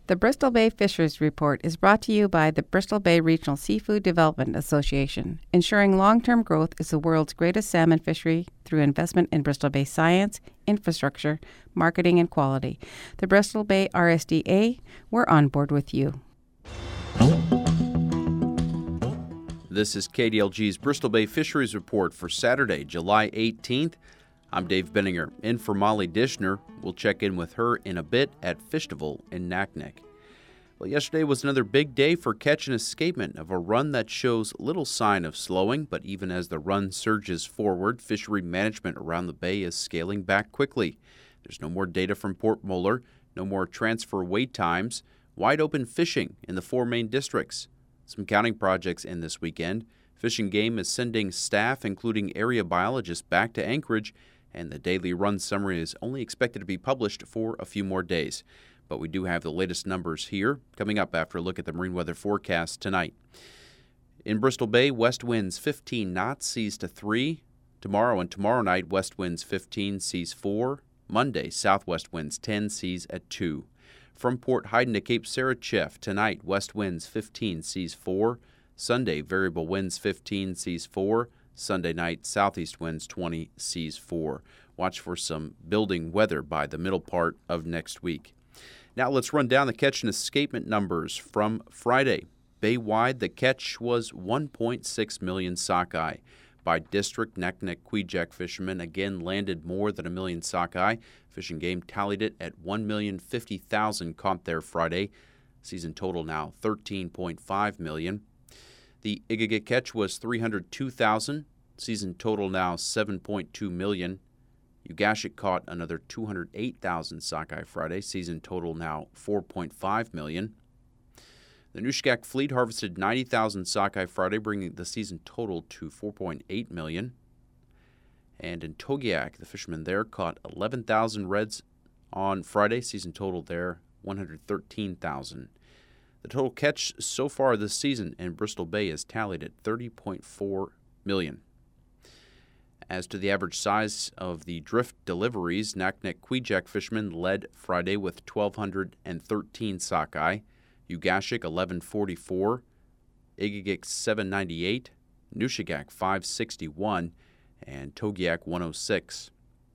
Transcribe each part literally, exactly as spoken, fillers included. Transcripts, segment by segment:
The Bristol Bay Fisheries Report is brought to you by the Bristol Bay Regional Seafood Development Association. Ensuring long-term growth is the world's greatest salmon fishery through investment in Bristol Bay science, infrastructure, marketing, and quality. The Bristol Bay R S D A, we're on board with you. This is K D L G's Bristol Bay Fisheries Report for Saturday, July eighteenth. I'm Dave Benninger. In for Molly Dishner. We'll check in with her in a bit at Fishtival in Naknek. Well, yesterday was another big day for catch and escapement of a run that shows little sign of slowing, but even as the run surges forward, fishery management around the bay is scaling back quickly. There's no more data from Port Moller, no more transfer wait times, wide open fishing in the four main districts. Some counting projects in this weekend. Fish and Game is sending staff, including area biologists, back to Anchorage, and the daily run summary is only expected to be published for a few more days. But we do have the latest numbers here, coming up after a look at the marine weather forecast tonight. In Bristol Bay, west winds fifteen knots, seas to three. Tomorrow and tomorrow night, west winds fifteen, seas four. Monday, southwest winds ten, seas at two. From Port Heiden to Cape Sarachev, tonight, west winds fifteen, seas four. Sunday, variable winds fifteen, seas four. Sunday night, southeast winds twenty, seas four. Watch for some building weather by the middle part of next week. Now let's run down the catch and escapement numbers from Friday. Bay-wide, the catch was one point six million sockeye. By district, Naknek Kvichak fishermen again landed more than a million sockeye. Fish and Game tallied it at one million fifty thousand caught there Friday. Season total now thirteen point five million. The Igigik catch was three hundred two thousand. Season total now seven point two million. Ugashik caught another two hundred eight thousand sockeye Friday. Season total now four point five million. The Nushagak fleet harvested ninety thousand sockeye Friday, bringing the season total to four point eight million. And in Togiak, the fishermen there caught eleven thousand reds on Friday. Season total there one hundred thirteen thousand. The total catch so far this season in Bristol Bay is tallied at thirty point four million. As to the average size of the drift deliveries, Naknek Kvichak fishermen led Friday with one thousand two hundred thirteen sockeye, Ugashik eleven forty-four, Igigik seven ninety-eight, Nushagak five sixty-one, and Togiak one oh six.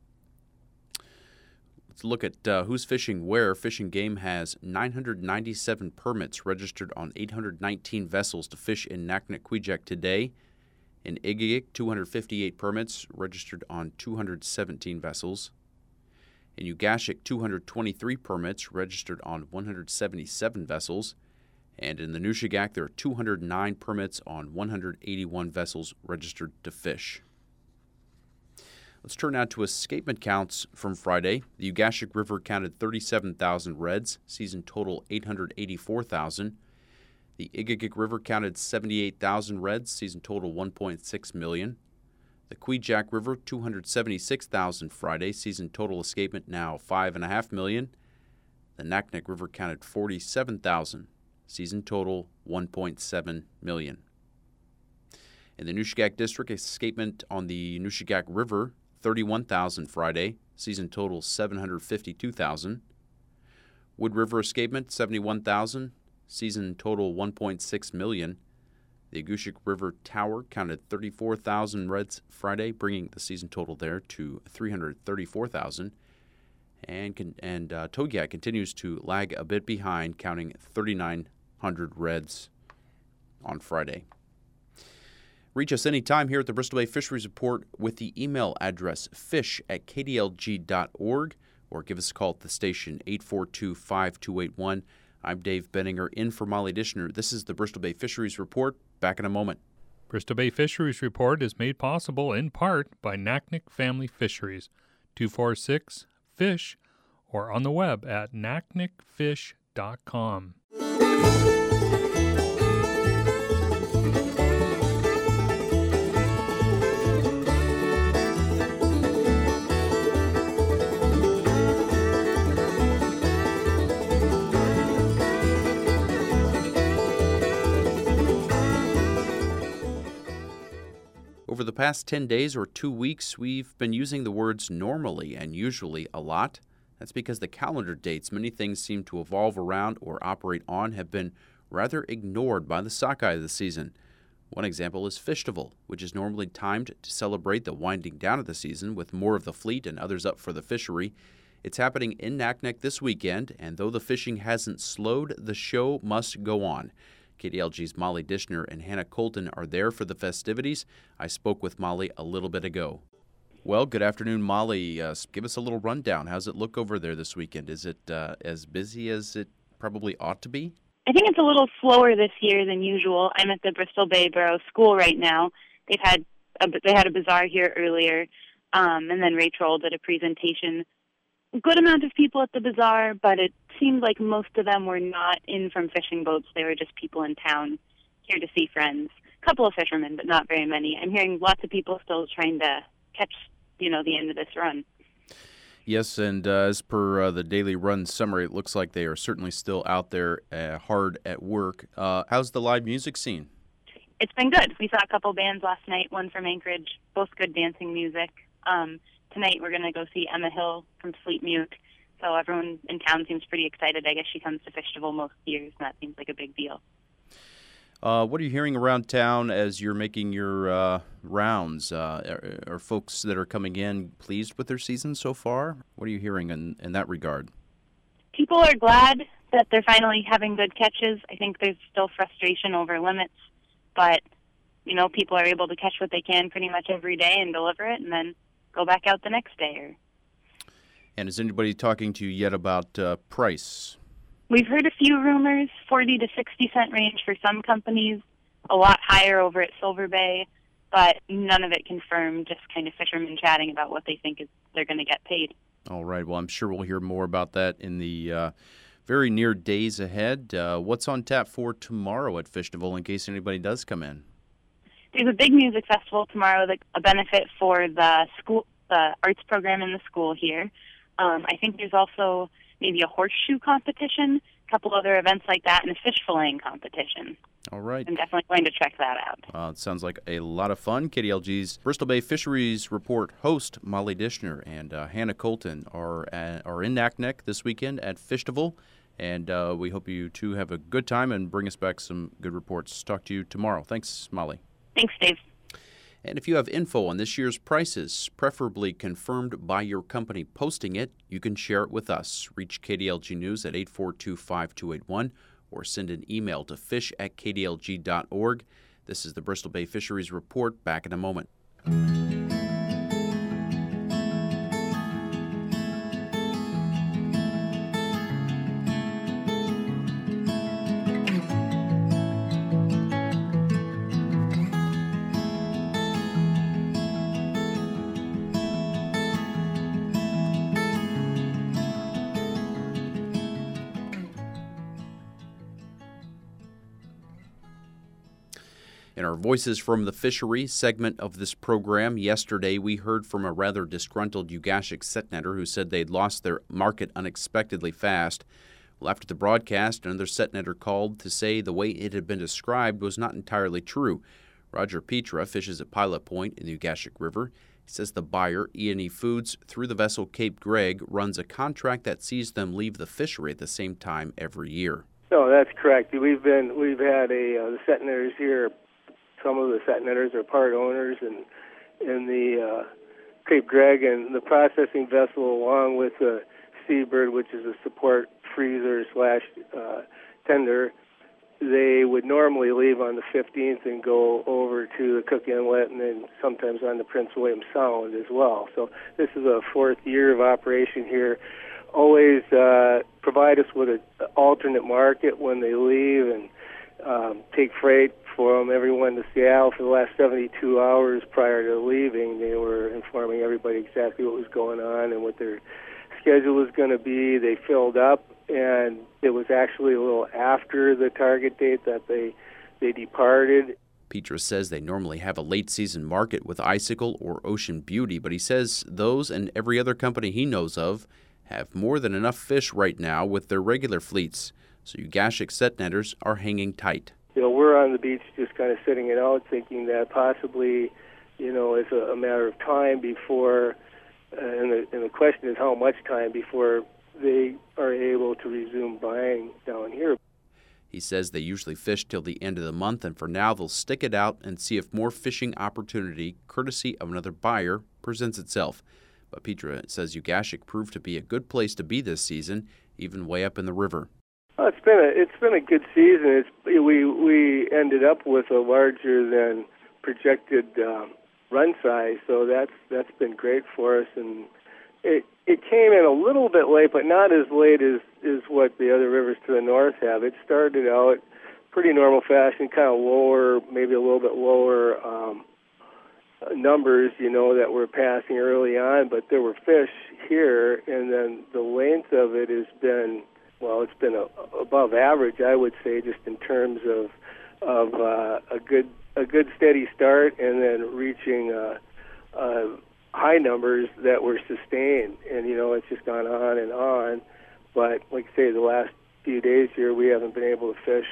Let's look at uh, who's fishing where. Fish and Game has nine hundred ninety-seven permits registered on eight hundred nineteen vessels to fish in Naknek Kvichak today. In Igigik, two hundred fifty-eight permits registered on two hundred seventeen vessels. In Ugashik, two hundred twenty-three permits registered on one hundred seventy-seven vessels. And in the Nushagak, there are two hundred nine permits on one hundred eighty-one vessels registered to fish. Let's turn now to escapement counts from Friday. The Ugashik River counted thirty-seven thousand reds, season total eight hundred eighty-four thousand. The Igigik River counted seventy-eight thousand reds, season total one point six million. The Kvichak River, two hundred seventy-six thousand Friday, season total escapement now five point five million. The Naknek River counted forty-seven thousand, season total one point seven million. In the Nushagak District, escapement on the Nushagak River, thirty-one thousand Friday, season total seven hundred fifty-two thousand. Wood River escapement, seventy-one thousand, season total one point six million. The Agushik River Tower counted thirty-four thousand reds Friday, bringing the season total there to three hundred thirty-four thousand. And, con- and uh, Togiak continues to lag a bit behind, counting thirty-nine hundred reds on Friday. Reach us anytime here at the Bristol Bay Fisheries Report with the email address fish at k d l g dot org or give us a call at the station eight four two, five two eight one. I'm Dave Benninger in for Molly Dishner. This is the Bristol Bay Fisheries Report. Back in a moment. Bristol Bay Fisheries Report is made possible in part by Naknek Family Fisheries, two four six fish, or on the web at naknek fish dot com. Over the past ten days or two weeks, we've been using the words normally and usually a lot. That's because the calendar dates many things seem to evolve around or operate on have been rather ignored by the sockeye of the season. One example is Fishtival, which is normally timed to celebrate the winding down of the season with more of the fleet and others up for the fishery. It's happening in Naknek this weekend, and though the fishing hasn't slowed, the show must go on. K D L G's Molly Dishner and Hannah Colton are there for the festivities. I spoke with Molly a little bit ago. Well, good afternoon, Molly. Uh, give us a little rundown. How's it look over there this weekend? Is it uh, as busy as it probably ought to be? I think it's a little slower this year than usual. I'm at the Bristol Bay Borough School right now. They've had a, they had a bazaar here earlier, um, and then Rachel did a presentation. A good amount of people at the bazaar, but it seemed like most of them were not in from fishing boats. They were just people in town here to see friends. A couple of fishermen, but not very many. I'm hearing lots of people still trying to catch, you know, the end of this run. Yes, and uh, as per uh, the daily run summary, it looks like they are certainly still out there uh, hard at work. Uh, how's the live music scene? It's been good. We saw a couple bands last night, one from Anchorage, both good dancing music. Um, tonight we're going to go see Emma Hill from Fleet Mute. So everyone in town seems pretty excited. I guess she comes to Fishtival most years, and that seems like a big deal. Uh, what are you hearing around town as you're making your uh, rounds? Uh, are, are folks that are coming in pleased with their season so far? What are you hearing in, in that regard? People are glad that they're finally having good catches. I think there's still frustration over limits, but, you know, people are able to catch what they can pretty much every day and deliver it and then go back out the next day. Or... And is anybody talking to you yet about uh, price? We've heard a few rumors, forty to sixty cent range for some companies, a lot higher over at Silver Bay, but none of it confirmed, just kind of fishermen chatting about what they think is they're going to get paid. All right. Well, I'm sure we'll hear more about that in the uh, very near days ahead. Uh, what's on tap for tomorrow at Fishtival in case anybody does come in? There's a big music festival tomorrow, that, a benefit for the school, the arts program in the school here. Um, I think there's also maybe a horseshoe competition, a couple other events like that, and a fish filleting competition. All right. I'm definitely going to check that out. Uh, it sounds like a lot of fun. K D L G's Bristol Bay Fisheries Report host Molly Dishner and uh, Hannah Colton are at, are in Naknek this weekend at Fishtival, and uh, we hope you two have a good time and bring us back some good reports. Talk to you tomorrow. Thanks, Molly. Thanks, Dave. And if you have info on this year's prices, preferably confirmed by your company posting it, you can share it with us. Reach K D L G News at eight four two, five two eight one or send an email to fish at k d l g dot org. This is the Bristol Bay Fisheries Report. Back in a moment. In our Voices from the Fishery segment of this program, yesterday we heard from a rather disgruntled Ugashic setnetter who said they'd lost their market unexpectedly fast. Well, after the broadcast, another setnetter called to say the way it had been described was not entirely true. Roger Petra fishes at Pilot Point in the Ugashic River. He says the buyer, E and E Foods, through the vessel Cape Greg, runs a contract that sees them leave the fishery at the same time every year. No, that's correct. We've been we've had a uh, the setnetters here. Some of the setnetters are part owners in in the uh, Cape Greg, and the processing vessel, along with the Seabird, which is a support freezer slash uh, tender. They would normally leave on the fifteenth and go over to the Cook Inlet, and then sometimes on the Prince William Sound as well. So this is a fourth year of operation here. Always uh, provide us with an alternate market when they leave, and um, take freight from everyone to Seattle for the last seventy-two hours prior to leaving. They were informing everybody exactly what was going on and what their schedule was going to be. They filled up, and it was actually a little after the target date that they they departed. Petra says they normally have a late-season market with Icicle or Ocean Beauty, but he says those and every other company he knows of have more than enough fish right now with their regular fleets, so Ugashic setnetters are hanging tight. You know, we're on the beach just kind of sitting it out, thinking that possibly, you know, it's a, a matter of time before and the, and the question is how much time before they are able to resume buying down here. He says they usually fish till the end of the month, and for now they'll stick it out and see if more fishing opportunity, courtesy of another buyer, presents itself. But Petra says Ugashik proved to be a good place to be this season, even way up in the river. Well, it's been a it's been a good season. It's we we ended up with a larger than projected um, run size, so that's that's been great for us. And it it came in a little bit late, but not as late as, as what the other rivers to the north have. It started out pretty normal fashion, kind of lower, maybe a little bit lower um, numbers, you know, that were passing early on, but there were fish here, and then the length of it has been, well, it's been a, above average, I would say, just in terms of of uh, a good a good steady start, and then reaching uh, uh, high numbers that were sustained. And you know, it's just gone on and on. But like I say, the last few days here, we haven't been able to fish.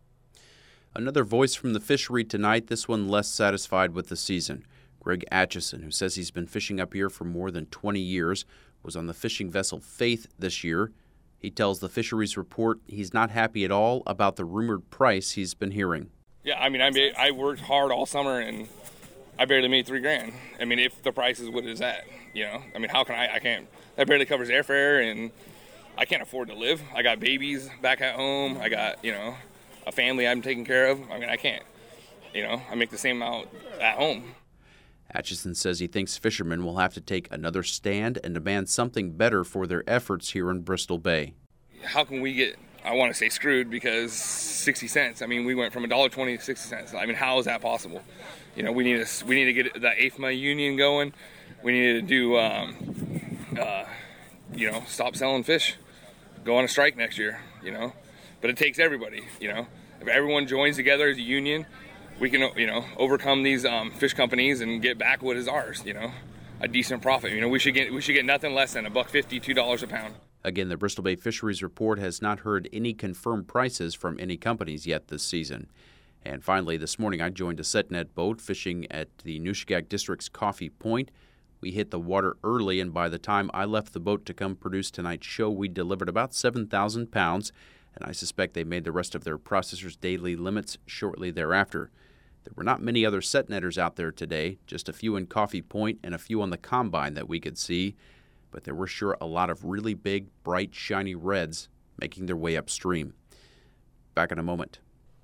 Another voice from the fishery tonight. This one less satisfied with the season. Greg Atchison, who says he's been fishing up here for more than twenty years, was on the fishing vessel Faith this year. He tells the fisheries report he's not happy at all about the rumored price he's been hearing. Yeah, I mean, I made, I worked hard all summer and I barely made three grand. I mean, if the price is what it is at, you know, I mean, how can I? I can't. That barely covers airfare, and I can't afford to live. I got babies back at home. I got, you know, a family I'm taking care of. I mean, I can't. You know, I make the same amount at home. Atchison says he thinks fishermen will have to take another stand and demand something better for their efforts here in Bristol Bay. How can we get, I want to say screwed, because sixty cents. I mean, we went from one dollar twenty to sixty cents. I mean, how is that possible? You know, we need to, we need to get the A F M A union going. We need to do, um, uh, you know, stop selling fish. Go on a strike next year, you know. But it takes everybody, you know. If everyone joins together as a union, we can, you know, overcome these um, fish companies and get back what is ours, you know, a decent profit. You know, we should get we should get nothing less than a buck fifty, two dollars a pound. Again, the Bristol Bay Fisheries Report has not heard any confirmed prices from any companies yet this season. And finally, this morning I joined a set net boat fishing at the Nushagak District's Coffee Point. We hit the water early, and by the time I left the boat to come produce tonight's show, we delivered about seven thousand pounds, and I suspect they made the rest of their processor's daily limits shortly thereafter. There were not many other set netters out there today, just a few in Coffee Point and a few on the Combine that we could see, but there were sure a lot of really big, bright, shiny reds making their way upstream. Back in a moment.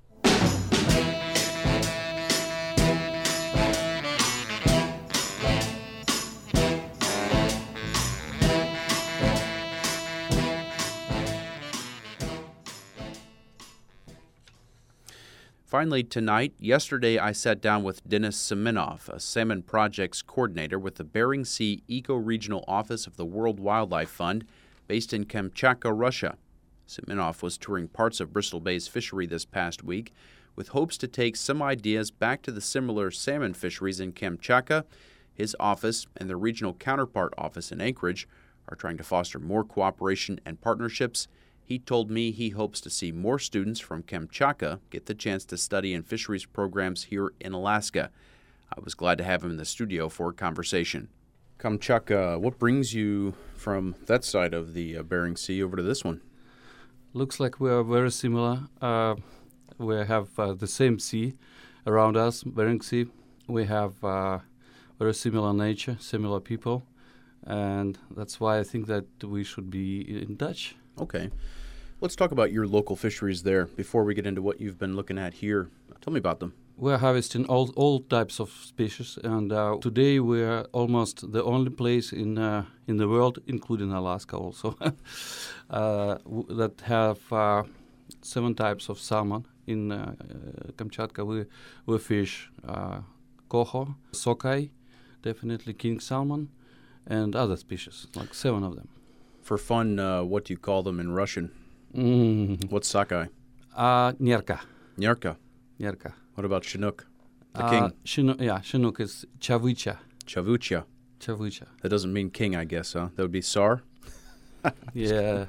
Finally, tonight, yesterday I sat down with Denis Semenoff, a salmon projects coordinator with the Bering Sea Eco-Regional Office of the World Wildlife Fund, based in Kamchatka, Russia. Semenoff was touring parts of Bristol Bay's fishery this past week, with hopes to take some ideas back to the similar salmon fisheries in Kamchatka. His office and the regional counterpart office in Anchorage are trying to foster more cooperation and partnerships. He told me he hopes to see more students from Kamchatka get the chance to study in fisheries programs here in Alaska. I was glad to have him in the studio for a conversation. Kamchatka, what brings you from that side of the uh, Bering Sea over to this one? Looks like we are very similar. Uh, we have uh, the same sea around us, Bering Sea. We have uh, very similar nature, similar people, and that's why I think that we should be in touch. Okay. Let's talk about your local fisheries there before we get into what you've been looking at here. Tell me about them. We're harvesting all all types of species, and uh, today we're almost the only place in uh, in the world, including Alaska also, uh, w- that have uh, seven types of salmon. In uh, uh, Kamchatka, we, we fish uh, coho, sockeye, definitely king salmon, and other species, like seven of them. For fun, uh, what do you call them in Russian? Mm. What's sockeye? Uh, Nerka. Nyarka. Nerka. What about Chinook? The Uh, king. Chinook, yeah, Chinook is Chavucha. Chavucha. Chavucha. That doesn't mean king, I guess, huh? That would be Tsar? Yeah.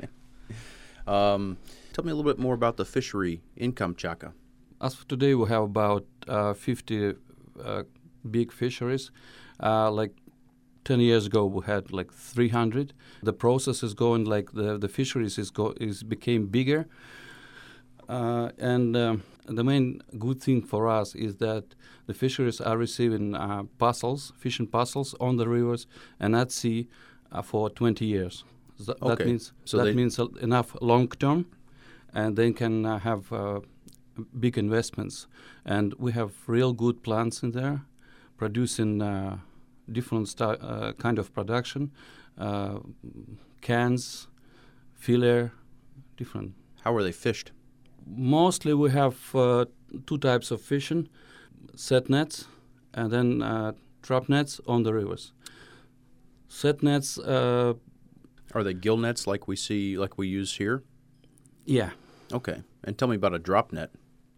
Um, tell me a little bit more about the fishery in Kamchatka. As for today, we have about uh, fifty uh, big fisheries, uh, like ten years ago we had like three hundred. The process is going like the, the fisheries is, go, is became bigger. Uh, and um, the main good thing for us is that the fisheries are receiving uh, parcels, fishing parcels on the rivers and at sea uh, for twenty years. So th- Okay. That means So that they- means uh, enough long term, and they can uh, have uh, big investments. And we have real good plants in there, producing uh, different sti- uh, kind of production, uh, cans, filler, different. How are they fished? Mostly we have uh, two types of fishing, set nets and then uh, trap nets on the rivers. Set nets, uh, Are they gill nets like we see, like we use here? yeah. Okay. And tell me about a drop net.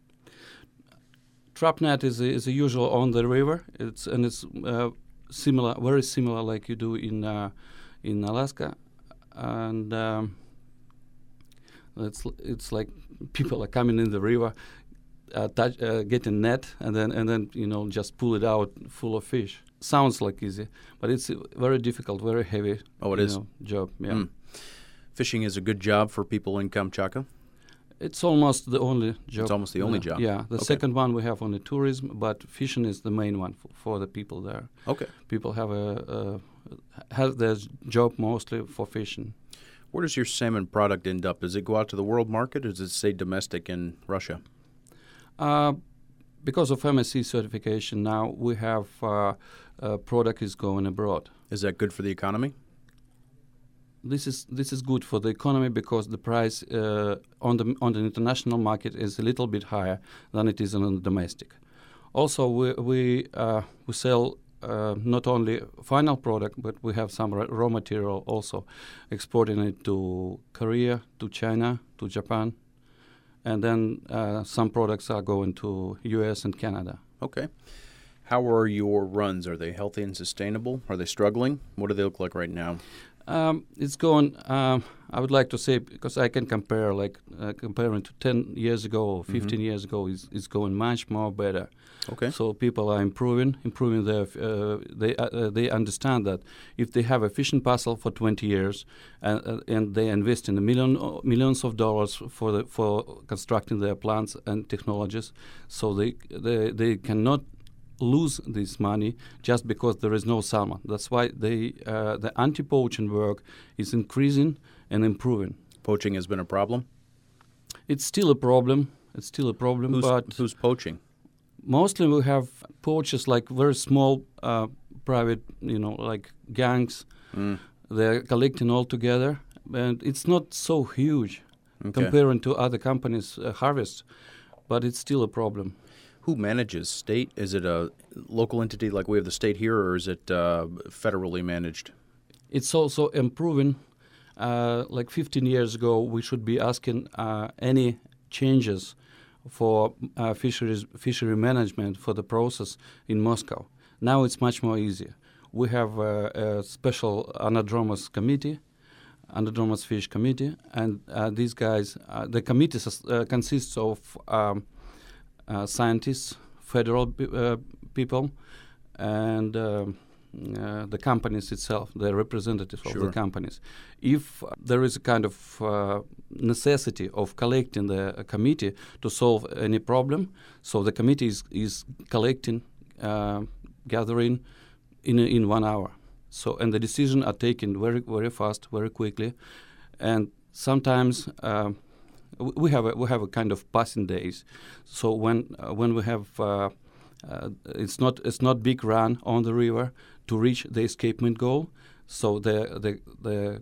Trap net is a, is a usual on the river. It's and it's uh, similar, very similar like you do in uh, in Alaska, and um, it's it's like people are coming in the river, uh, touch, uh, get a net, and then and then you know just pull it out full of fish. Sounds like easy, but it's a very difficult, very heavy. Oh, it you is? know, job. Yeah, Mm. Fishing is a good job for people in Kamchatka? it's almost the only job. It's almost the only Yeah, job. Yeah, the Okay. second one we have only tourism, but fishing is the main one for, for the people there. Okay. People have a, a have their job mostly for fishing. Where does your salmon product end up? Does it go out to the world market or does it stay domestic in Russia? Uh, because of M S C certification now, we have uh, uh, product is going abroad. Is that good for the economy? This is this is good for the economy because the price uh, on the on the international market is a little bit higher than it is on the domestic. Also, we we uh, we sell uh, not only final product, but we have some ra- raw material also, exporting it to Korea, to China, to Japan, and then uh, some products are going to U S and Canada. Okay. How are your runs? Are they healthy and sustainable? Are they struggling? What do they look like right now? Um, it's going. Um, I would like to say because I can compare, like uh, comparing to ten years ago or fifteen years ago, is is going much more better. Okay. So people are improving, improving their. Uh, they uh, they understand that if they have a fishing parcel for twenty years, and uh, and they invest in a million uh, millions of dollars for the for constructing their plants and technologies, so they they they cannot lose this money just because there is no salmon. That's why they uh, the anti-poaching work is increasing and improving. Poaching has been a problem. It's still a problem. It's still a problem, Who's, but who's poaching? mostly we have poachers like very small uh, private, you know, like gangs. Mm. They're collecting all together, and it's not so huge Okay. comparing to other companies' uh, harvest, but it's still a problem. Who manages? State? Is it a local entity like we have the state here, or is it uh, federally managed? It's also improving. Uh, like fifteen years ago, we should be asking uh, any changes for uh, fisheries fishery management for the process in Moscow. Now it's much more easier. We have a, a special anadromous committee, anadromous fish committee, and uh, these guys, uh, the committee uh, consists of um, uh, scientists, federal pe- uh, people, and um, uh, the companies itself, the representatives Sure. of the companies. If uh, there is a kind of uh, necessity of collecting the uh, committee to solve any problem, so the committee is, is collecting, uh, gathering in a, in one hour. So and the decisions are taken very very fast, very quickly, and sometimes uh, w- we have a, we have a kind of passing days. So when uh, when we have uh, uh, it's not it's not big run on the river to reach the escapement goal. So the the the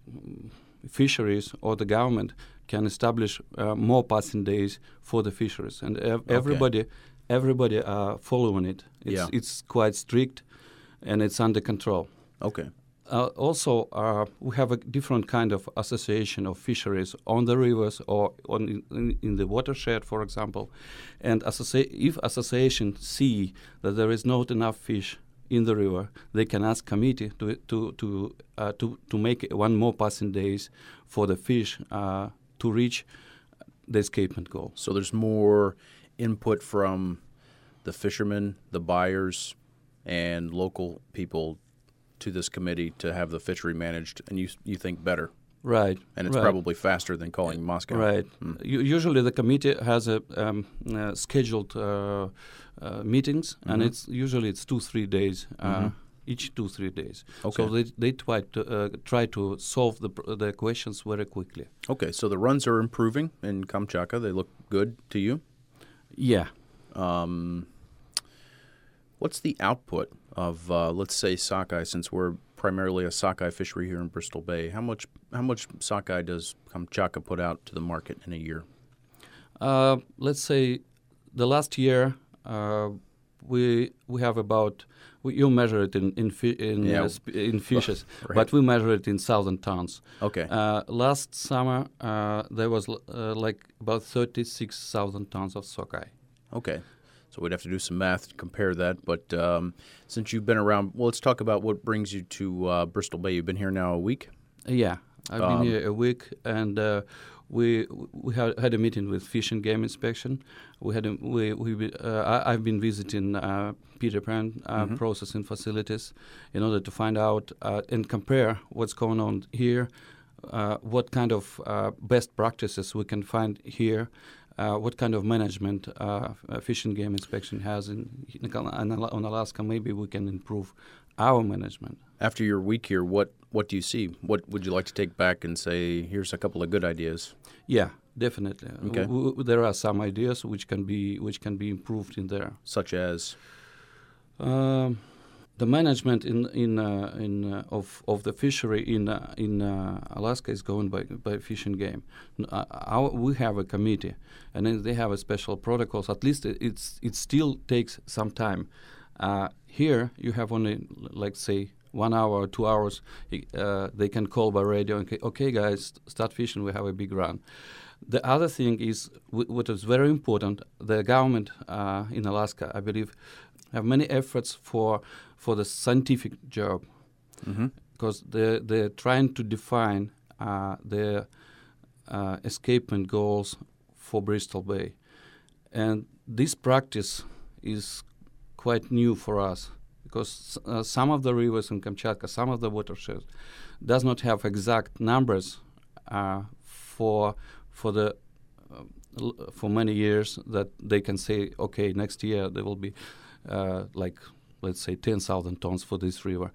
fisheries or the government can establish uh, more passing days for the fisheries, and ev- Okay. everybody everybody are following it. It's Yeah. it's quite strict, and it's under control. Okay. Uh, also, uh, we have a different kind of association of fisheries on the rivers or on in, in the watershed, for example. And associ- if association see that there is not enough fish in the river, they can ask committee to to to uh, to to make one more passing days for the fish uh, to reach the escapement goal. So there's more input from the fishermen, the buyers, and local people to this committee to have the fishery managed, and you you think better. Right. And it's right. probably faster than calling Moscow. Right. Mm. U- usually the committee has a um, uh, scheduled uh, uh, meetings, mm-hmm. and it's usually it's two three days. Uh, mm-hmm. Each two three days. Okay. So they they try to uh, try to solve the pr- the questions very quickly. Okay. So the runs are improving in Kamchatka. They look good to you. Yeah. Um, what's the output of uh, let's say sockeye? Since we're primarily a sockeye fishery here in Bristol Bay, how much how much sockeye does Kamchatka put out to the market in a year? Uh, let's say the last year uh, we we have about we, you measure it in in fi- in, Yeah. uh, sp- in fishes, Right. but we measure it in thousand tons. Okay. Uh, last summer uh, there was l- uh, like about thirty six thousand tons of sockeye. Okay. So we'd have to do some math to compare that. But um, since you've been around, well, let's talk about what brings you to uh, Bristol Bay. You've been here now a week? Uh, yeah, I've Um, been here a week, and uh, we we had, had a meeting with Fish and Game Inspection. We had a, we we be- uh, I, I've been visiting uh, Peter Pan uh, Mhm. processing facilities in order to find out uh, and compare what's going on here, uh, what kind of uh, best practices we can find here. Uh, what kind of management uh, uh, Fish and Game Inspection has in, in on Alaska? Maybe we can improve our management. After your week here, what, what do you see? What would you like to take back and say, here's a couple of good ideas? Yeah, definitely. Okay. W- w- there are some ideas which can be which can be improved in there. Such as? Um, the management in in uh, in uh, of of the fishery in uh, in uh, Alaska is going by by Fish and Game. N- Uh, our, we have a committee, and then they have a special protocols. At least it, it's it still takes some time. Uh, here you have only l- like say one hour or two hours. Uh, they can call by radio and say, okay, guys, start fishing. We have a big run. The other thing is w- what is very important. The government uh, in Alaska, I believe, have many efforts for for the scientific job, because Mm-hmm. they're, they're trying to define uh, the uh, escapement goals for Bristol Bay. And this practice is quite new for us, because uh, some of the rivers in Kamchatka, some of the watersheds, does not have exact numbers uh, for for the uh, l- for many years that they can say, okay, next year there will be uh, like let's say ten thousand tons for this river,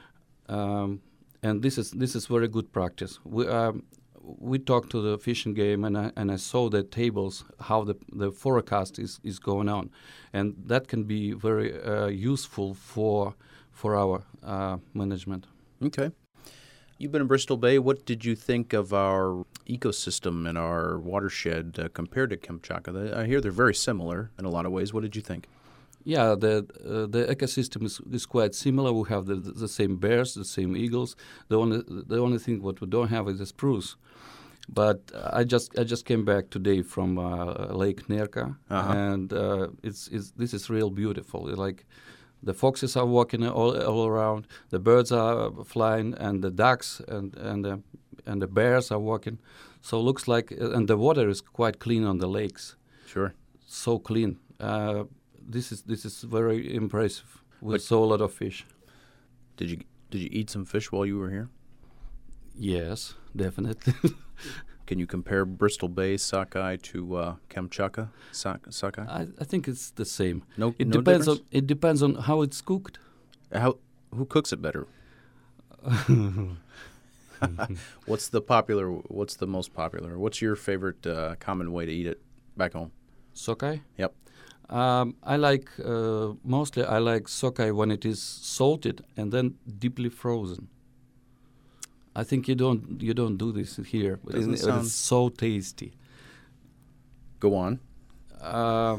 um, and this is this is very good practice. We um, we talked to the Fish and Game, and I, and I saw the tables how the the forecast is, is going on, and that can be very uh, useful for for our uh, management. Okay. You've been in Bristol Bay. What did you think of our ecosystem and our watershed uh, compared to Kamchatka? They- I hear they're very similar in a lot of ways. What did you think? Yeah, the uh, the ecosystem is, is quite similar. We have the, the the same bears, the same eagles. The only the only thing what we don't have is the spruce. But uh, I just I just came back today from uh, Lake Nerka, Uh-huh. and uh, it's it's this is real beautiful. Like the foxes are walking all all around, the birds are flying, and the ducks and and the, and the bears are walking. So it looks like, and the water is quite clean on the lakes. Sure. So clean. Uh, this is this is very impressive. We But- saw a lot of fish. Did you did you eat some fish while you were here? Yes, definitely. Can you compare Bristol Bay sockeye to uh, Kamchatka sock- sockeye? I, I think it's the same. No, It no depends on difference? it depends on how it's cooked. How who cooks it better? What's the popular? What's the most popular? What's your favorite uh, common way to eat it back home? Sockeye. Yep. Um, I like uh, mostly I like sockeye when it is salted and then deeply frozen. I think you don't you don't do this here. but Doesn't it's, sound- it's so tasty. Go on. Uh,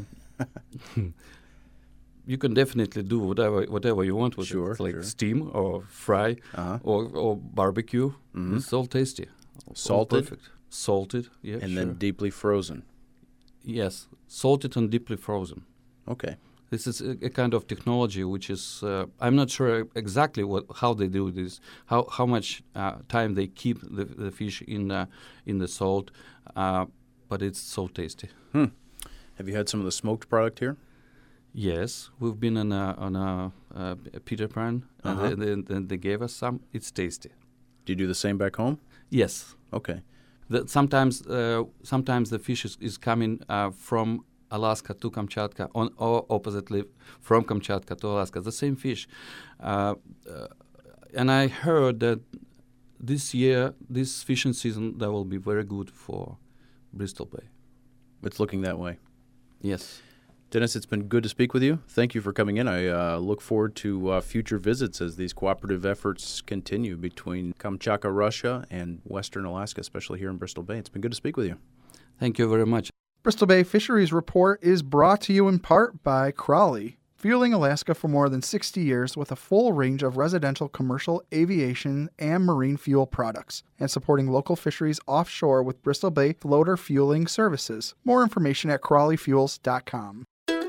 you can definitely do whatever whatever you want with Sure, it. It's like sure. steam or fry Uh-huh. or, or barbecue. Mhm. It's all tasty. All Salted? perfect. Salted, yeah, And sure. then deeply frozen. Yes, salted and deeply frozen. Okay. This is a, a kind of technology which is uh, I'm not sure exactly what how they do this, how how much uh, time they keep the, the fish in uh, in the salt, uh, but it's so tasty. Hmm. Have you had some of the smoked product here? Yes, we've been on a, on a, uh, Peter Pan, and Uh-huh. they, they, they gave us some. It's tasty. Do you do the same back home? Yes. Okay. The, sometimes, uh, sometimes the fish is, is coming uh, from Alaska to Kamchatka, on, or oppositely from Kamchatka to Alaska. The same fish, uh, uh, and I heard that this year, this fishing season, that will be very good for Bristol Bay. It's looking that way. Yes. Dennis, it's been good to speak with you. Thank you for coming in. I uh, look forward to uh, future visits as these cooperative efforts continue between Kamchatka, Russia, and Western Alaska, especially here in Bristol Bay. It's been good to speak with you. Thank you very much. Bristol Bay Fisheries Report is brought to you in part by Crowley, fueling Alaska for more than sixty years with a full range of residential, commercial, aviation, and marine fuel products, and supporting local fisheries offshore with Bristol Bay floater fueling services. More information at crowley fuels dot com.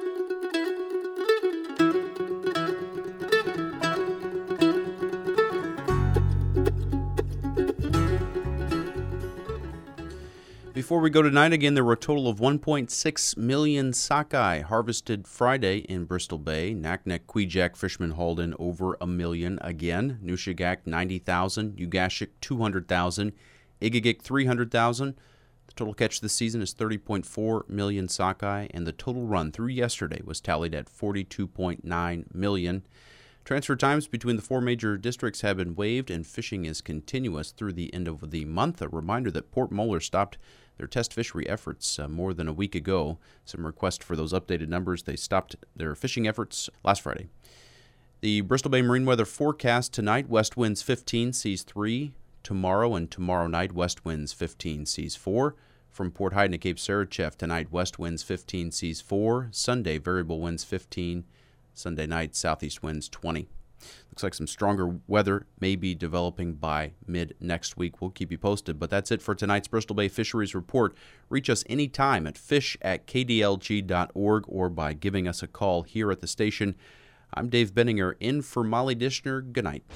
Before we go tonight, again, there were a total of one point six million sockeye harvested Friday in Bristol Bay. Naknek Kvichak fishermen hauled in over a million again. Nushagak, ninety thousand. Ugashik, two hundred thousand. Igigik, three hundred thousand. The total catch this season is thirty point four million sockeye, and the total run through yesterday was tallied at forty-two point nine million. Transfer times between the four major districts have been waived, and fishing is continuous through the end of the month. A reminder that Port Moller stopped their test fishery efforts uh, more than a week ago. Some requests for those updated numbers. They stopped their fishing efforts last Friday. The Bristol Bay Marine Weather forecast tonight, west winds fifteen, seas three. Tomorrow and tomorrow night, west winds fifteen, seas four. From Port Hyden to Cape Sarachev tonight, west winds fifteen, seas four. Sunday, variable winds fifteen. Sunday night, southeast winds twenty. Looks like some stronger weather may be developing by mid next week. We'll keep you posted, but that's it for tonight's Bristol Bay Fisheries Report. Reach us anytime at fish at k d l g dot org or by giving us a call here at the station. I'm Dave Benninger, in for Molly Dishner. Good night.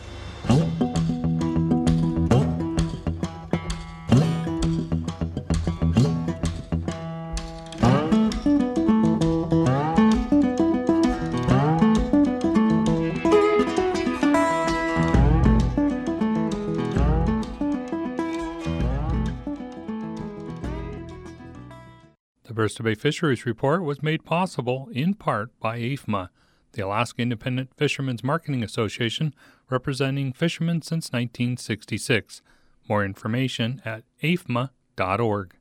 The Bristol Bay Fisheries Report was made possible in part by A F M A, the Alaska Independent Fishermen's Marketing Association, representing fishermen since nineteen sixty-six. More information at a f m a dot org.